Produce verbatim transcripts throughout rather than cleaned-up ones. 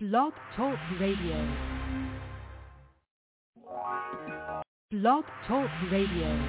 Blog Talk Radio. Blog Talk Radio.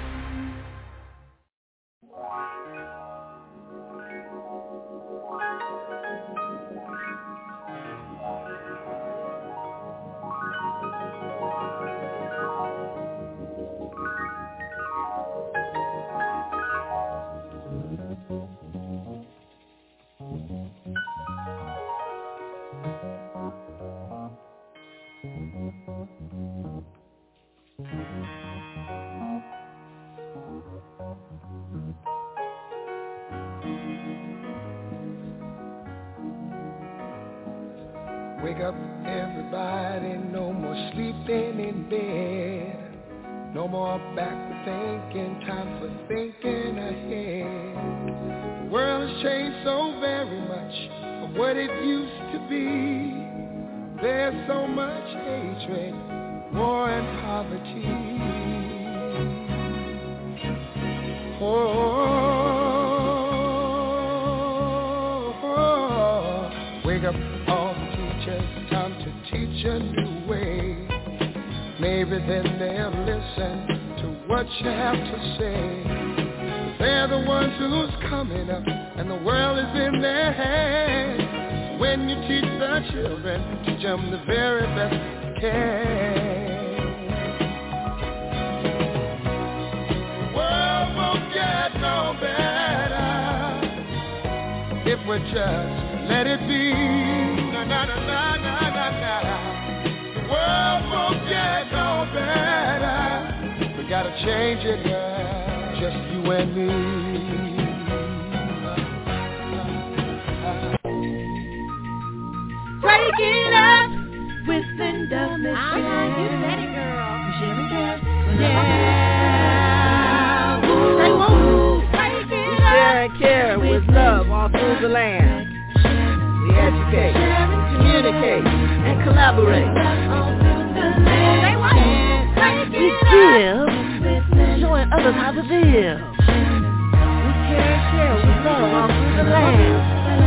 Wake up, everybody, no more sleeping in bed. No more backward thinking, time for thinking ahead. The world has changed so very much from what it used to be. There's so much hatred, war and poverty. Oh, oh, oh. Wake up, all time to teach a new way. Maybe then they'll listen to what you have to say. They're the ones who's coming up, and the world is in their hands. When you teach the children, teach them the very best you can. The world won't get no better if we just let it be. Na na na na na na na. The world won't get no better. We gotta change it, girl. Just you and me. Break it up with Linda Mitchell. Uh-huh, you said it, girl. Sherry Cass. Yeah. Say woo. Break it up. Sharing care with love all through the land. Educate, communicate, and collaborate. We give, showing others how to live. We care and share with love all through the land.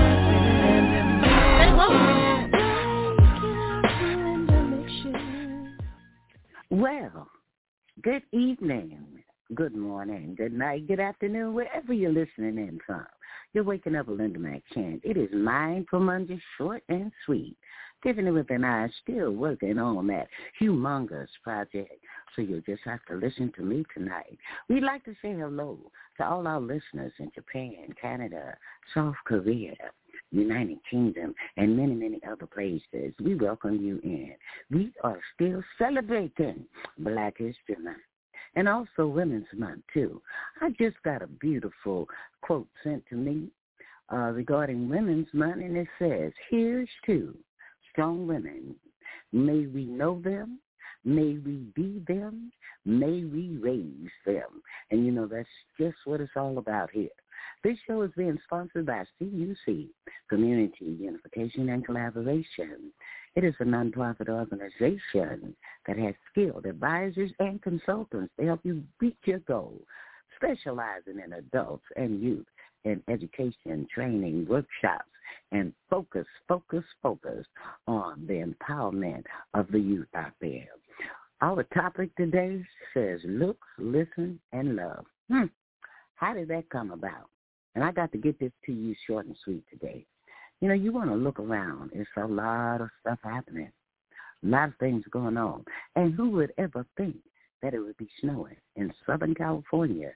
Well, good evening, good morning, good night, good afternoon, wherever you're listening in from. You're waking up with Linda McChant. It is Mindful Monday, short and sweet. Tiffany with an eye still working on that humongous project, so you'll just have to listen to me tonight. We'd like to say hello to all our listeners in Japan, Canada, South Korea, United Kingdom, and many, many other places. We welcome you in. We are still celebrating Black History Month. And also Women's Month, too. I just got a beautiful quote sent to me uh, regarding Women's Month, and it says, here's to strong women. May we know them. May we be them. May we raise them. And, you know, that's just what it's all about here. This show is being sponsored by C U C, Community Unification and Collaboration. It is a nonprofit organization that has skilled advisors and consultants to help you reach your goals, specializing in adults and youth in education, training, workshops, and focus, focus, focus on the empowerment of the youth out there. Our topic today says, look, listen, and love. Hmm. How did that come about? And I got to get this to you short and sweet today. You know, you want to look around. It's a lot of stuff happening, a lot of things going on. And who would ever think that it would be snowing in Southern California?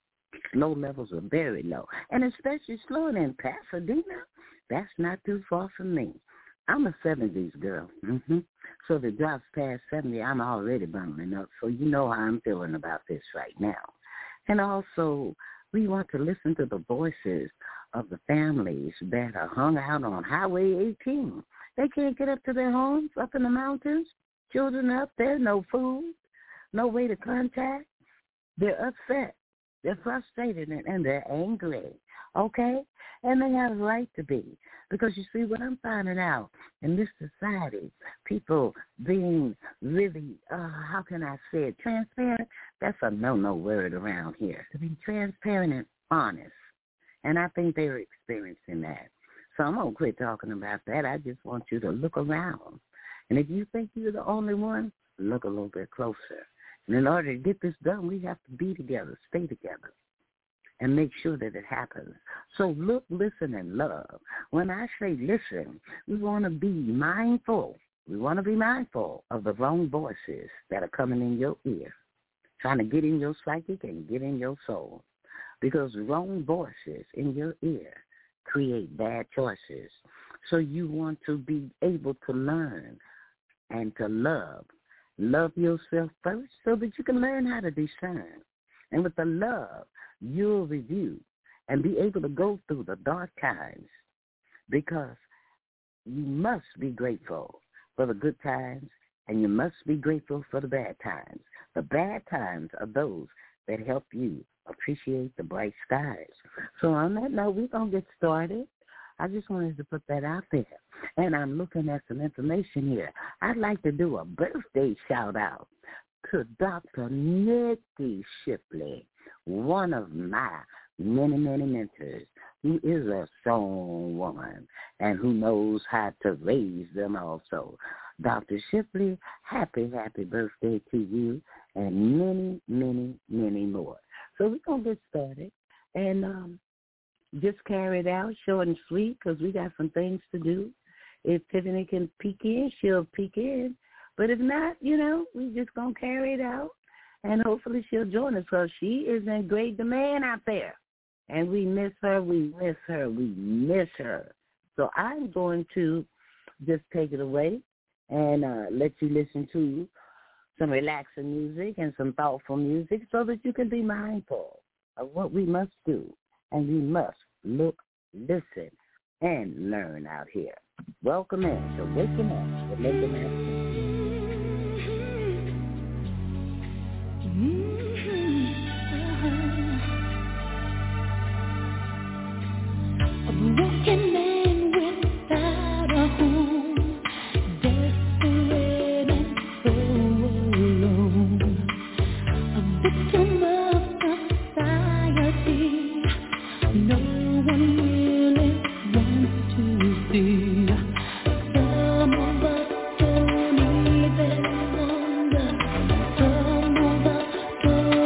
Snow levels are very low, and especially snowing in Pasadena. That's not too far from me. I'm a seventies girl, mm-hmm. So if it drops past seventy, I'm already bumming up. So you know how I'm feeling about this right now. And also, we want to listen to the voices of the families that are hung out on Highway eighteen. They can't get up to their homes up in the mountains. Children up there, no food, no way to contact. They're upset. They're frustrated, and, and they're angry, okay? And they have a right to be. Because, you see, what I'm finding out in this society, people being really, uh, how can I say it, transparent, that's a no-no word around here. To be transparent and honest. And I think they're experiencing that. So I'm going to quit talking about that. I just want you to look around. And if you think you're the only one, look a little bit closer. And in order to get this done, we have to be together, stay together, and make sure that it happens. So look, listen, and love. When I say listen, we want to be mindful. We want to be mindful of the wrong voices that are coming in your ear, trying to get in your psychic and get in your soul. Because wrong voices in your ear create bad choices. So you want to be able to learn and to love. Love yourself first so that you can learn how to discern. And with the love, you'll review and be able to go through the dark times, because you must be grateful for the good times and you must be grateful for the bad times. The bad times are those that help you appreciate the bright skies. So on that note, we're going to get started. I just wanted to put that out there. And I'm looking at some information here. I'd like to do a birthday shout-out to Doctor Nikki Shipley, one of my many, many mentors, who is a strong woman and who knows how to raise them also. Doctor Shipley, happy, happy birthday to you, and many, many, many more. So we're going to get started and um, just carry it out, short and sweet, because we got some things to do. If Tiffany can peek in, she'll peek in. But if not, you know, we just going to carry it out, and hopefully she'll join us, because she is in great demand out there. And we miss her, we miss her, we miss her. So I'm going to just take it away and uh, let you listen to some relaxing music and some thoughtful music so that you can be mindful of what we must do. And we must look, listen, and learn out here. Welcome in to Waking Up with Linda Madison. A broken man without a home, desperate and so alone, a victim of society, no one really wants to see. Some of us don't even wonder, some of us don't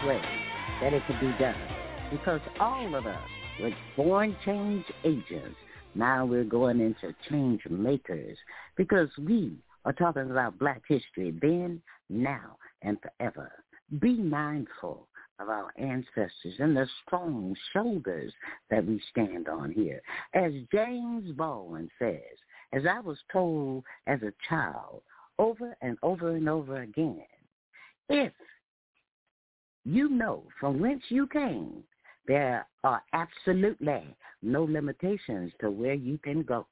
way that it could be done. Because all of us were born change agents. Now we're going into change makers because we are talking about black history then, now, and forever. Be mindful of our ancestors and the strong shoulders that we stand on here. As James Baldwin says, as I was told as a child over and over and over again, if you know from whence you came, there are absolutely no limitations to where you can go.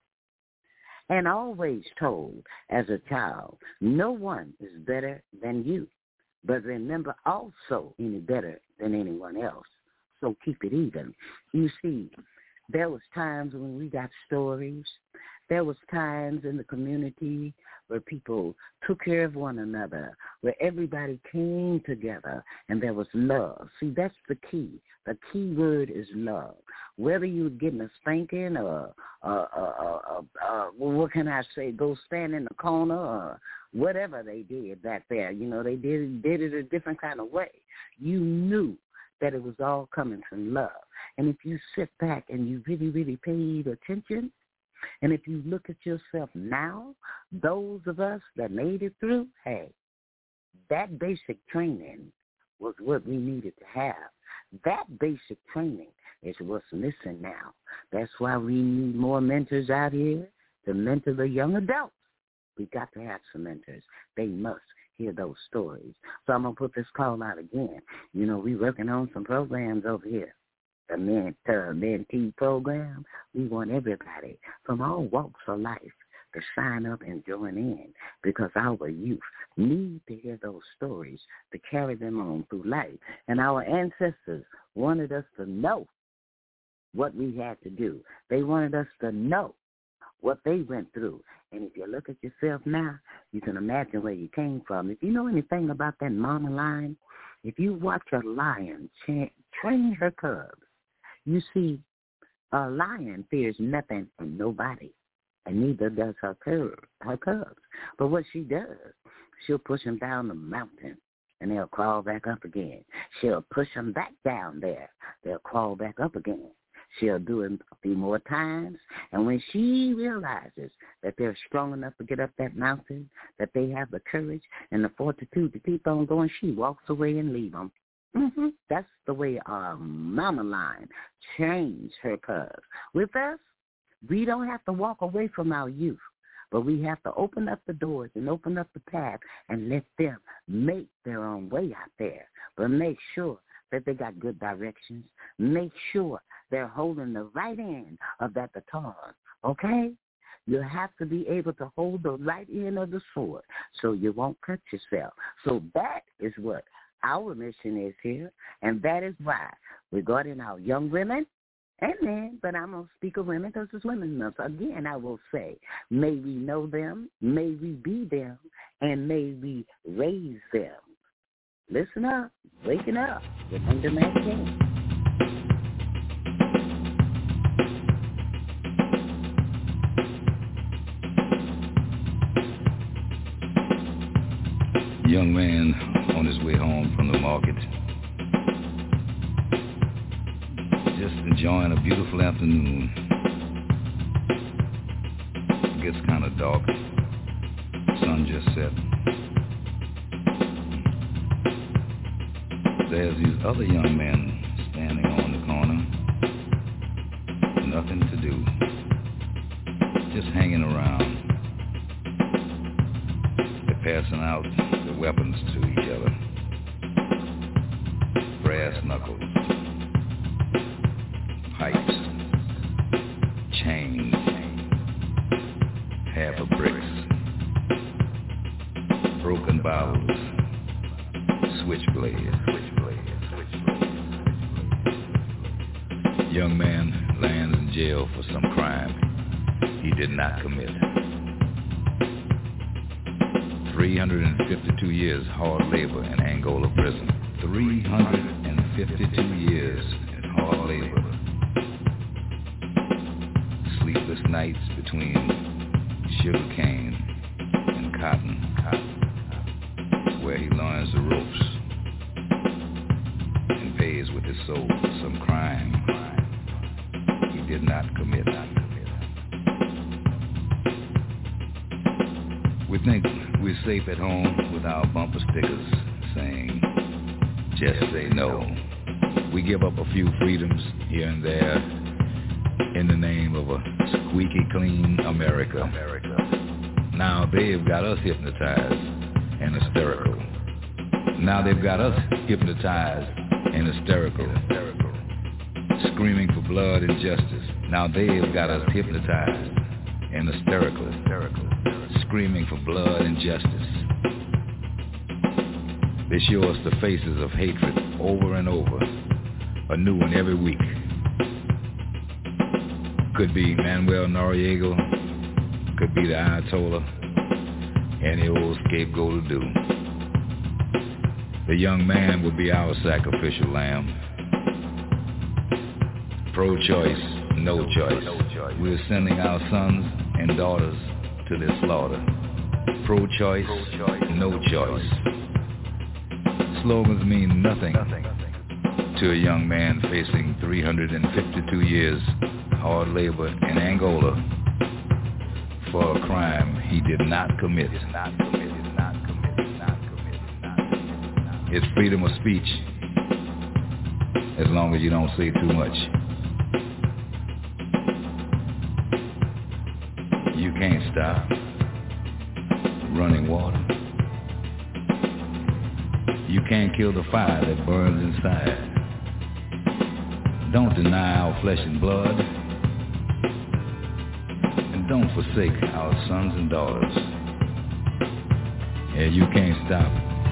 And always told as a child, no one is better than you. But remember also any better than anyone else. So keep it even. You see, there was times when we got stories. There was times in the community where people took care of one another, where everybody came together, and there was love. See, that's the key. The key word is love. Whether you were getting a spanking or, uh, uh, uh, uh, what can I say, go stand in the corner or whatever they did back there, you know, they did, did it a different kind of way. You knew that it was all coming from love. And if you sit back and you really, really paid attention, and if you look at yourself now, those of us that made it through, hey, that basic training was what we needed to have. That basic training is what's missing now. That's why we need more mentors out here to mentor the young adults. We got to have some mentors. They must hear those stories. So I'm going to put this call out again. You know, we're working on some programs over here. The men, uh, mentee program, we want everybody from all walks of life to sign up and join in because our youth need to hear those stories to carry them on through life. And our ancestors wanted us to know what we had to do. They wanted us to know what they went through. And if you look at yourself now, you can imagine where you came from. If you know anything about that mama lion, if you watch a lion cha- train her cubs, you see, a lion fears nothing from nobody, and neither does her, cub, her cubs. But what she does, she'll push them down the mountain, and they'll crawl back up again. She'll push them back down there. They'll crawl back up again. She'll do it a few more times, and when she realizes that they're strong enough to get up that mountain, that they have the courage and the fortitude to keep on going, she walks away and leaves them. Mm-hmm. That's the way our mama lion changed her cubs. With us, we don't have to walk away from our youth, but we have to open up the doors and open up the path and let them make their own way out there. But make sure that they got good directions. Make sure they're holding the right end of that baton, okay? You have to be able to hold the right end of the sword so you won't cut yourself. So that is what our mission is here, and that is why we're guarding our young women and men, but I'm going to speak of women because it's Women's Month. Again, I will say, may we know them, may we be them, and may we raise them. Listen up, waking up with Under Matt King. Young man on his way home from the market, just enjoying a beautiful afternoon. It gets kind of dark. Sun just set. There's these other young men standing on the corner, nothing to do, just hanging around. They're passing out the weapons to each other. Brass knuckles, pipes, chains, half of bricks, broken bottles, switchblades. Young man lands in jail for some crime he did not commit. three hundred fifty-two years hard labor in Angola prison. three hundred fifty-two years in hard labor. Sleepless nights between sugar cane and cotton, where he learns the ropes. his soul some crime he did not commit. We think we're safe at home with our bumper stickers saying, just say no. We give up a few freedoms here and there in the name of a squeaky clean America. Now they've got us hypnotized and hysterical. Now they've got us hypnotized and hysterical, screaming for blood and justice. Now they've got us hypnotized and hysterical, screaming for blood and justice. They show us the faces of hatred over and over, a new one every week. Could be Manuel Noriega, could be the Ayatollah, any old scapegoat will do. The young man will be our sacrificial lamb. Pro-choice, no choice. We're sending our sons and daughters to their slaughter. Pro-choice, no choice. Slogans mean nothing to a young man facing three hundred fifty-two years hard labor in Angola for a crime he did not commit. It's freedom of speech as long as you don't say too much. You can't stop running water. You can't kill the fire that burns inside. Don't deny our flesh and blood. And don't forsake our sons and daughters. Yeah, you can't stop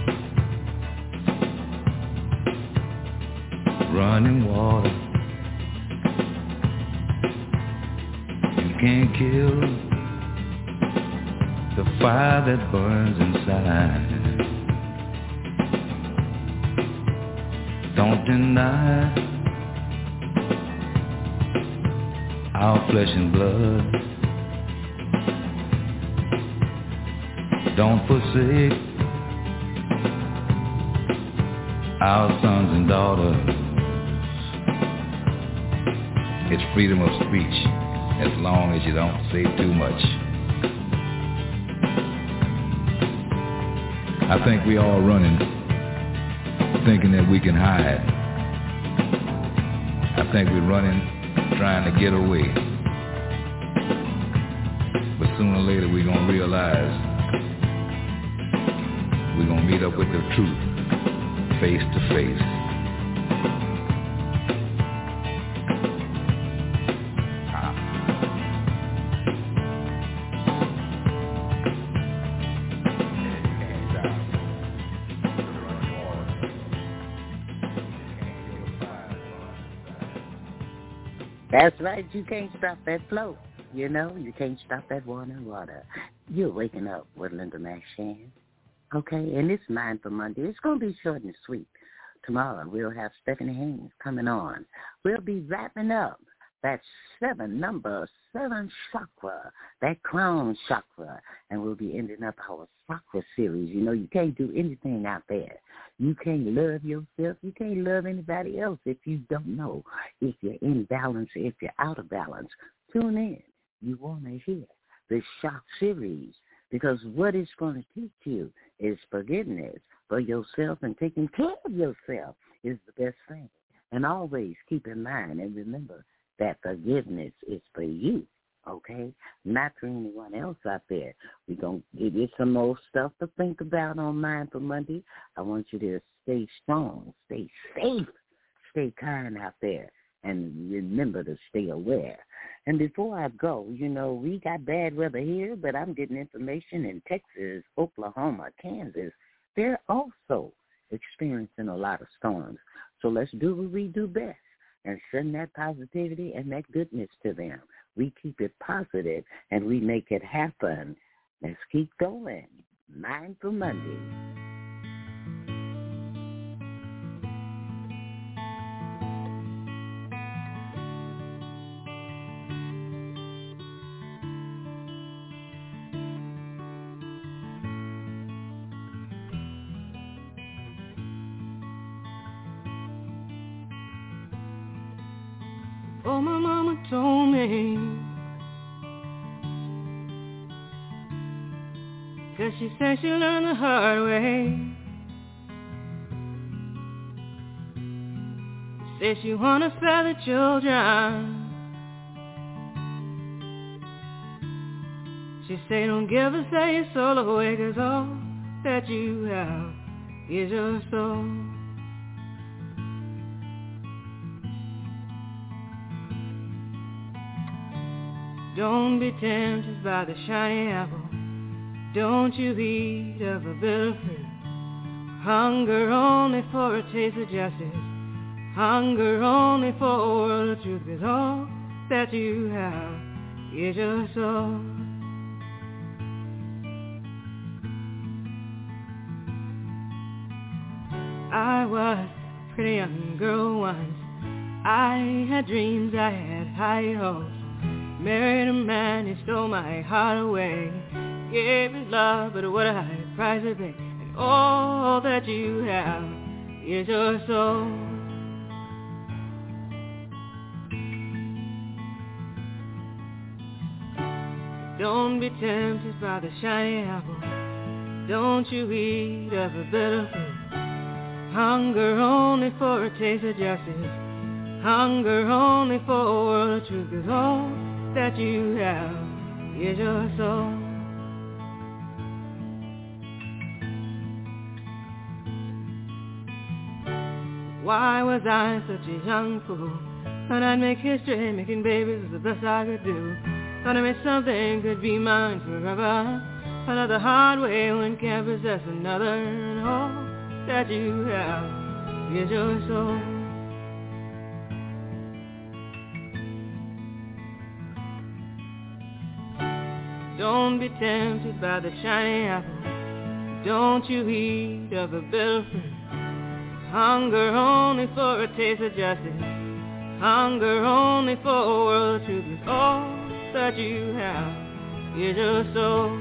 running water. You can't kill the fire that burns inside. Don't deny our flesh and blood. Don't forsake our sons and daughters. It's freedom of speech as long as you don't say too much. I think we all running, thinking that we can hide. I think we're running, trying to get away. But sooner or later we're going to realize we're going to meet up with the truth, face to face. That's right, you can't stop that flow. You know, you can't stop that water water. You're waking up with Linda McShan. Okay, and it's Mindful Monday. It's going to be short and sweet. Tomorrow we'll have Stephanie Haynes coming on. We'll be wrapping up that seven, number seven chakra, that crown chakra, and we'll be ending up our chakra series. You know, you can't do anything out there. You can't love yourself. You can't love anybody else if you don't know if you're in balance, if you're out of balance. Tune in. You want to hear this shock series because what it's going to teach you is forgiveness for yourself, and taking care of yourself is the best thing. And always keep in mind and remember that forgiveness is for you, okay? Not for anyone else out there. We're going to give you some more stuff to think about on Mindful Monday. I want you to stay strong, stay safe, stay kind out there, and remember to stay aware. And before I go, you know, we got bad weather here, but I'm getting information in Texas, Oklahoma, Kansas. They're also experiencing a lot of storms. So let's do what we do best and send that positivity and that goodness to them. We keep it positive and we make it happen. Let's keep going. Mindful Monday. Oh, my mama told me, 'cause she said she learned the hard way. Said she wanna spare the children. She say don't give us a soul away, 'cause all that you have is your soul. Don't be tempted by the shiny apple. Don't you eat of a bitter fruit. Hunger only for a taste of justice. Hunger only for a world of truth. 'Cause all that you have is your soul. I was a pretty young girl once. I had dreams, I had high hopes. Married a man who stole my heart away. Gave me love, but what a high price to pay. And all that you have is your soul. Don't be tempted by the shiny apple. Don't you eat of a bitter fruit. Hunger only for a taste of justice. Hunger only for a world of truth. 'Cause all that you have is your soul. Why was I such a young fool? Thought I'd make history, making babies was the best I could do. Thought I made something could be mine forever. Found out the hard way, one can't possess another. And all that you have is your soul. Don't be tempted by the shiny apple. Don't you eat of a bitter fruit. Hunger only for a taste of justice. Hunger only for a world of truth. 'Cause all that you have is your soul.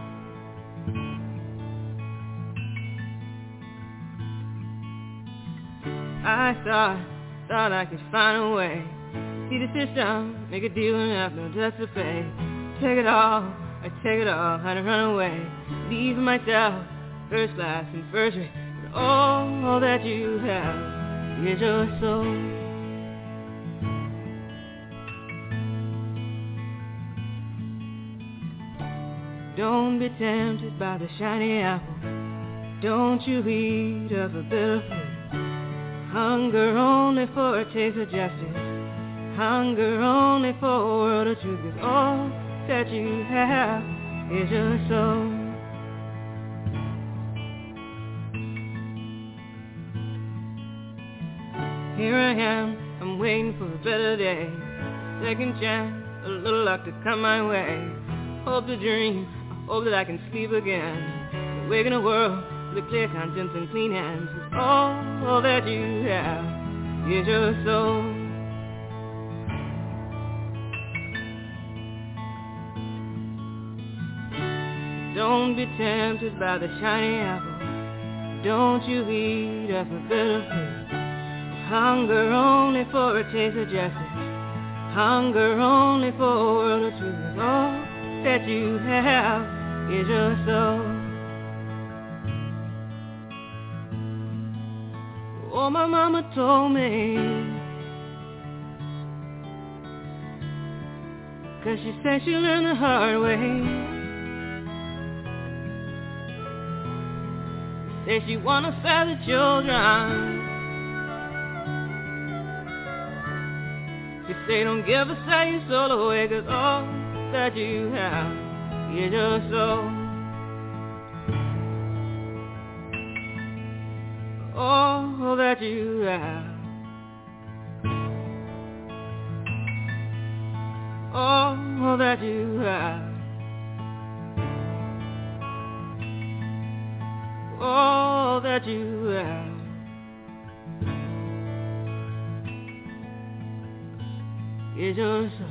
I thought, thought I could find a way. See the system, make a deal and have no debts to pay. Take it all, I take it all, had to run away. Leave myself, first class and first rate. But all that you have is your soul. Don't be tempted by the shiny apple. Don't you eat of a bitter fruit. Hunger only for a taste of justice. Hunger only for a world of truth. 'Cause all that you have is your soul. Here I am, I'm waiting for a better day. Second chance, a little luck to come my way. Hope to dream, I hope that I can sleep again. Wake in a world with a clear conscience and clean hands. 'Cause all that you have is your soul. Don't be tempted by the shiny apple. Don't you eat of a bitter fruit. Hunger only for a taste of justice. Hunger only for a world of truth. 'Cause all that you have is your soul. Oh, my mama told me, 'cause she said she learned the hard way. Say she wanna spare the children. She say don't give a say your soul away. 'Cause all that you have is your soul. All that you have. All that you have. All that you have is your soul.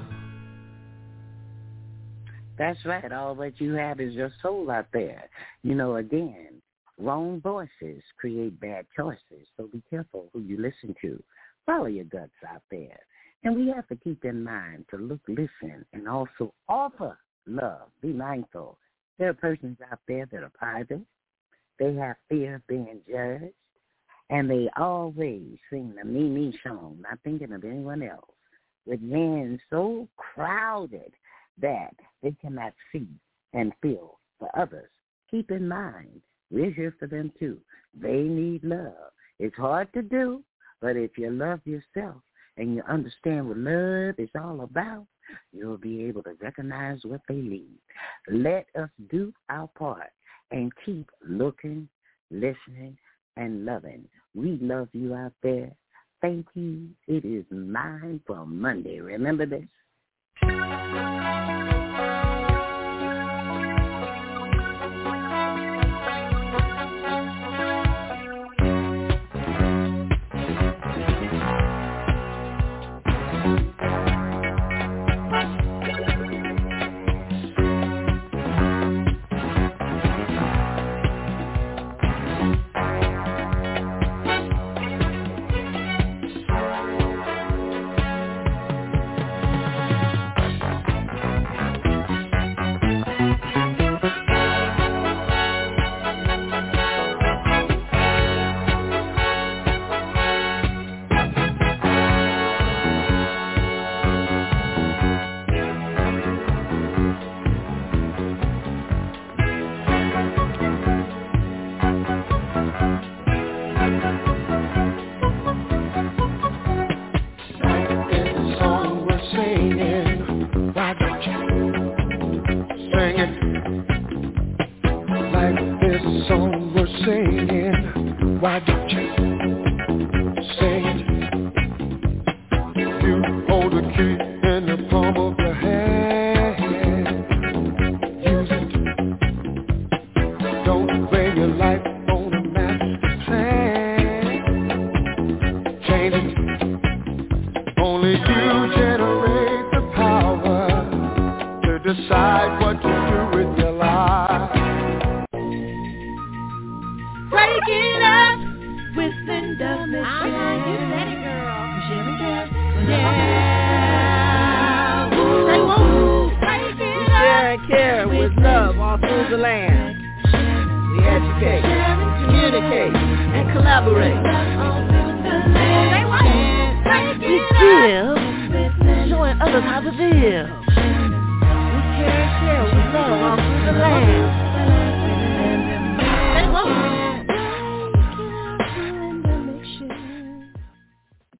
That's right. All that you have is your soul out there. You know, again, wrong voices create bad choices. So be careful who you listen to. Follow your guts out there. And we have to keep in mind to look, listen, and also offer love. Be mindful. There are persons out there that are private. They have fear of being judged. And they always sing the me-me song, not thinking of anyone else, with men so crowded that they cannot see and feel for others. Keep in mind, we're here for them too. They need love. It's hard to do, but if you love yourself and you understand what love is all about, you'll be able to recognize what they need. Let us do our part and keep looking, listening, and loving. We love you out there. Thank you. It is Mine for Monday. Remember this? Showing others how to feel.